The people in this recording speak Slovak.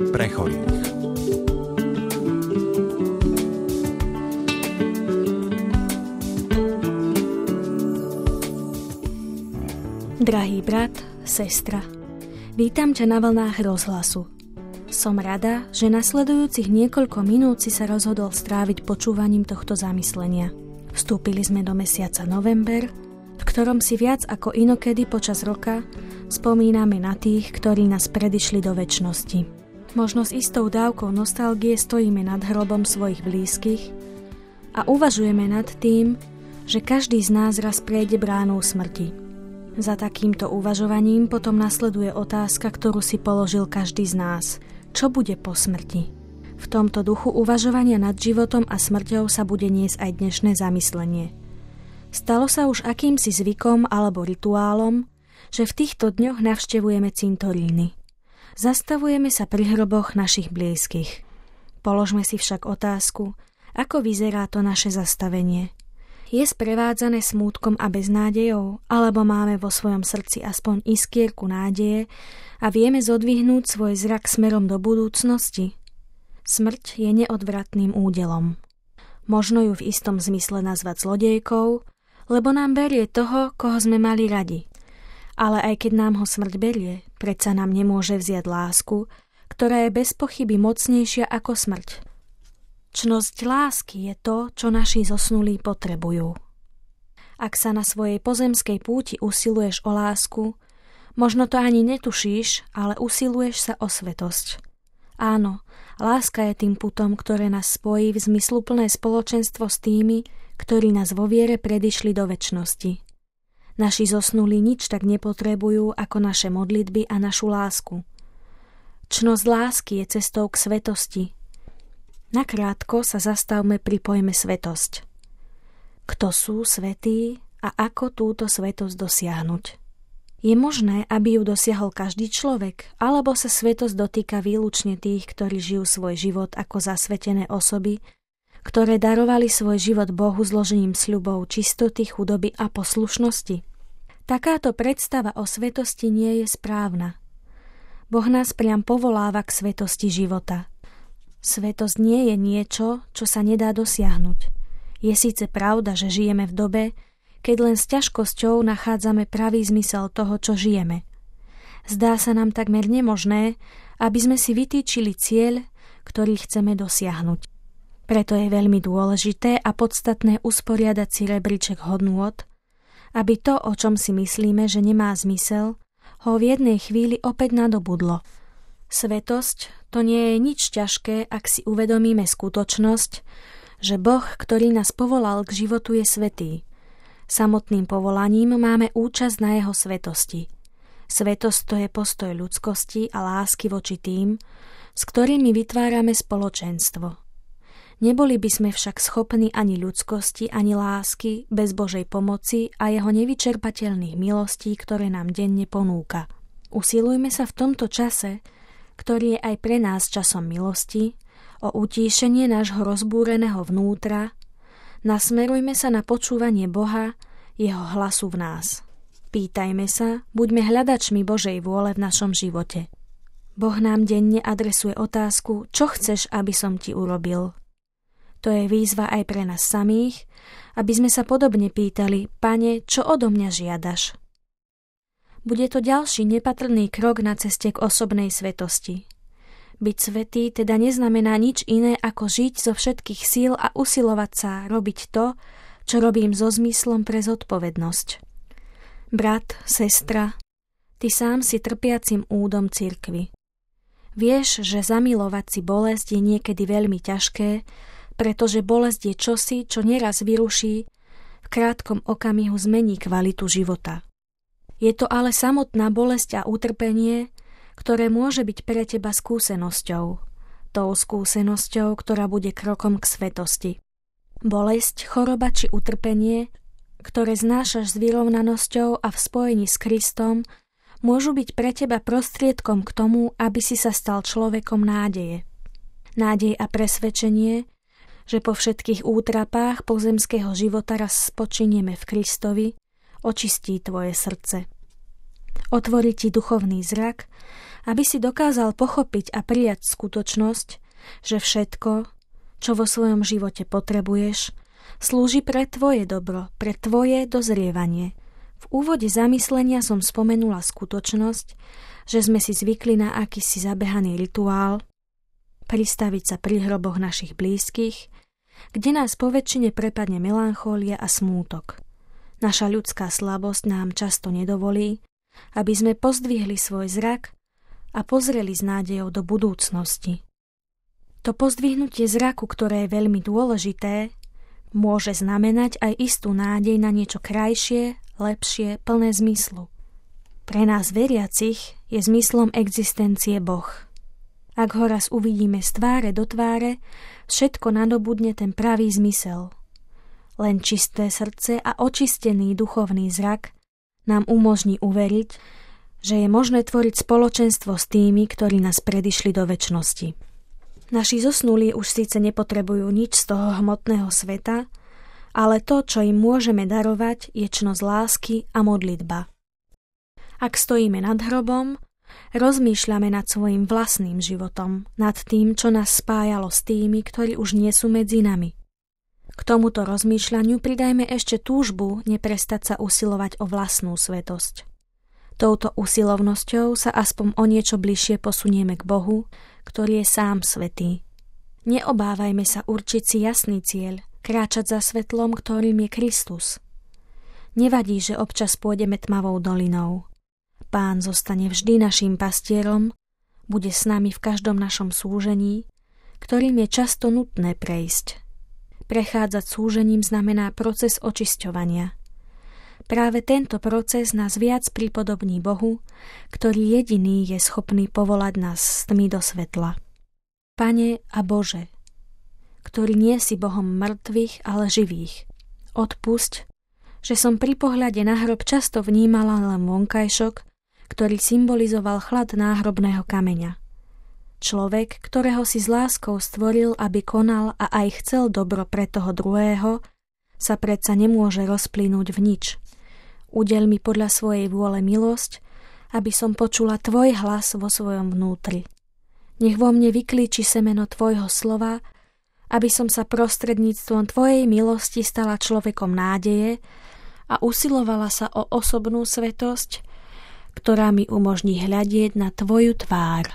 pre chorých. Drahý brat, sestra, vítam ťa na vlnách rozhlasu. Som rada, že nasledujúcich niekoľko minút si sa rozhodol stráviť počúvaním tohto zamyslenia. Vstúpili sme do mesiaca november, v ktorom si viac ako inokedy počas roka spomíname na tých, ktorí nás predišli do večnosti. Možno s istou dávkou nostalgie stojíme nad hrobom svojich blízkych a uvažujeme nad tým, že každý z nás raz prejde bránou smrti. Za takýmto uvažovaním potom nasleduje otázka, ktorú si položil každý z nás. Čo bude po smrti? V tomto duchu uvažovania nad životom a smrťou sa bude niesť aj dnešné zamyslenie. Stalo sa už akýmsi zvykom alebo rituálom, že v týchto dňoch navštevujeme cintoríny. Zastavujeme sa pri hroboch našich blízkych. Položme si však otázku, ako vyzerá to naše zastavenie. Je sprevádzané smútkom a beznádejou, alebo máme vo svojom srdci aspoň iskierku nádeje a vieme zodvihnúť svoj zrak smerom do budúcnosti? Smrť je neodvratným údelom. Možno ju v istom zmysle nazvať zlodejkou, lebo nám berie toho, koho sme mali radi. Ale aj keď nám ho smrť berie, predsa nám nemôže vziať lásku, ktorá je bez pochyby mocnejšia ako smrť. Čnosť lásky je to, čo naši zosnulí potrebujú. Ak sa na svojej pozemskej púti usiluješ o lásku, možno to ani netušíš, ale usiluješ sa o svetosť. Áno, láska je tým putom, ktoré nás spojí v zmysluplné spoločenstvo s tými, ktorí nás vo viere predišli do večnosti. Naši zosnulí nič tak nepotrebujú ako naše modlitby a našu lásku. Čnosť lásky je cestou k svetosti. Nakrátko sa zastavme pri pojme svetosť. Kto sú svätí a ako túto svetosť dosiahnuť? Je možné, aby ju dosiahol každý človek, alebo sa svetosť dotýka výlučne tých, ktorí žijú svoj život ako zasvetené osoby, ktoré darovali svoj život Bohu zložením sľubov čistoty, chudoby a poslušnosti? Takáto predstava o svetosti nie je správna. Boh nás priam povoláva k svetosti života. Svetosť nie je niečo, čo sa nedá dosiahnuť. Je síce pravda, že žijeme v dobe, keď len s ťažkosťou nachádzame pravý zmysel toho, čo žijeme. Zdá sa nám takmer nemožné, aby sme si vytýčili cieľ, ktorý chceme dosiahnuť. Preto je veľmi dôležité a podstatné usporiadať si rebríček hodnôt, aby to, o čom si myslíme, že nemá zmysel, ho v jednej chvíli opäť nadobudlo. Svetosť to nie je nič ťažké, ak si uvedomíme skutočnosť, že Boh, ktorý nás povolal k životu, je svätý. Samotným povolaním máme účasť na jeho svetosti. Svetosť to je postoj ľudskosti a lásky voči tým, s ktorými vytvárame spoločenstvo. Neboli by sme však schopní ani ľudskosti, ani lásky bez Božej pomoci a jeho nevyčerpateľných milostí, ktoré nám denne ponúka. Usilujme sa v tomto čase, ktorý je aj pre nás časom milosti, o utíšenie nášho rozbúreného vnútra, nasmerujme sa na počúvanie Boha, jeho hlasu v nás. Pýtajme sa, buďme hľadačmi Božej vôle v našom živote. Boh nám denne adresuje otázku, čo chceš, aby som ti urobil? To je výzva aj pre nás samých, aby sme sa podobne pýtali, Pane, čo odo mňa žiadaš? Bude to ďalší nepatrný krok na ceste k osobnej svetosti. Byť svätý teda neznamená nič iné, ako žiť zo všetkých síl a usilovať sa robiť to, čo robím so zmyslom pre zodpovednosť. Brat, sestra, ty sám si trpiacim údom cirkvi. Vieš, že zamilovať si bolesť je niekedy veľmi ťažké, pretože bolesť je čosi, čo neraz vyruší, v krátkom okamihu zmení kvalitu života. Je to ale samotná bolesť a utrpenie, ktoré môže byť pre teba skúsenosťou. Tou skúsenosťou, ktorá bude krokom k svetosti. Bolesť, choroba či utrpenie, ktoré znášaš s vyrovnanosťou a v spojení s Kristom, môžu byť pre teba prostriedkom k tomu, aby si sa stal človekom nádeje. Nádej a presvedčenie, že po všetkých útrapách pozemského života raz spočinieme v Kristovi, očistí tvoje srdce. Otvorí ti duchovný zrak, aby si dokázal pochopiť a prijať skutočnosť, že všetko, čo vo svojom živote potrebuješ, slúži pre tvoje dobro, pre tvoje dozrievanie. V úvode zamyslenia som spomenula skutočnosť, že sme si zvykli na akýsi zabehaný rituál, pristaviť sa pri hroboch našich blízkych, kde nás poväčšine prepadne melanchólia a smútok. Naša ľudská slabosť nám často nedovolí, aby sme pozdvihli svoj zrak a pozreli s nádejou do budúcnosti. To pozdvihnutie zraku, ktoré je veľmi dôležité, môže znamenať aj istú nádej na niečo krajšie, lepšie, plné zmyslu. Pre nás veriacich je zmyslom existencie Boh. Ak ho raz uvidíme z tváre do tváre, všetko nadobudne ten pravý zmysel. Len čisté srdce a očistený duchovný zrak nám umožní uveriť, že je možné tvoriť spoločenstvo s tými, ktorí nás predišli do večnosti. Naši zosnulí už síce nepotrebujú nič z toho hmotného sveta, ale to, čo im môžeme darovať, je čnosť lásky a modlitba. Ak stojíme nad hrobom, rozmýšľame nad svojim vlastným životom, nad tým, čo nás spájalo s tými, ktorí už nie sú medzi nami. K tomuto rozmýšľaniu pridajme ešte túžbu neprestať sa usilovať o vlastnú svetosť. Touto usilovnosťou sa aspoň o niečo bližšie posunieme k Bohu, ktorý je sám svätý. Neobávajme sa určiť si jasný cieľ, kráčať za svetlom, ktorým je Kristus. Nevadí, že občas pôjdeme tmavou dolinou. Pán zostane vždy naším pastierom, bude s nami v každom našom súžení, ktorým je často nutné prejsť. Prechádzať súžením znamená proces očisťovania. Práve tento proces nás viac pripodobní Bohu, ktorý jediný je schopný povolať nás z tmy do svetla. Pane a Bože, ktorý nie si Bohom mŕtvych, ale živých, odpusť, že som pri pohľade na hrob často vnímala len vonkajšok, ktorý symbolizoval chlad náhrobného kameňa. Človek, ktorého si s láskou stvoril, aby konal a aj chcel dobro pre toho druhého, sa predsa nemôže rozplynúť v nič. Udeľ mi podľa svojej vôle milosť, aby som počula tvoj hlas vo svojom vnútri. Nech vo mne vyklíči semeno tvojho slova, aby som sa prostredníctvom tvojej milosti stala človekom nádeje a usilovala sa o osobnú svetosť, ktorá mi umožní hľadieť na tvoju tvár.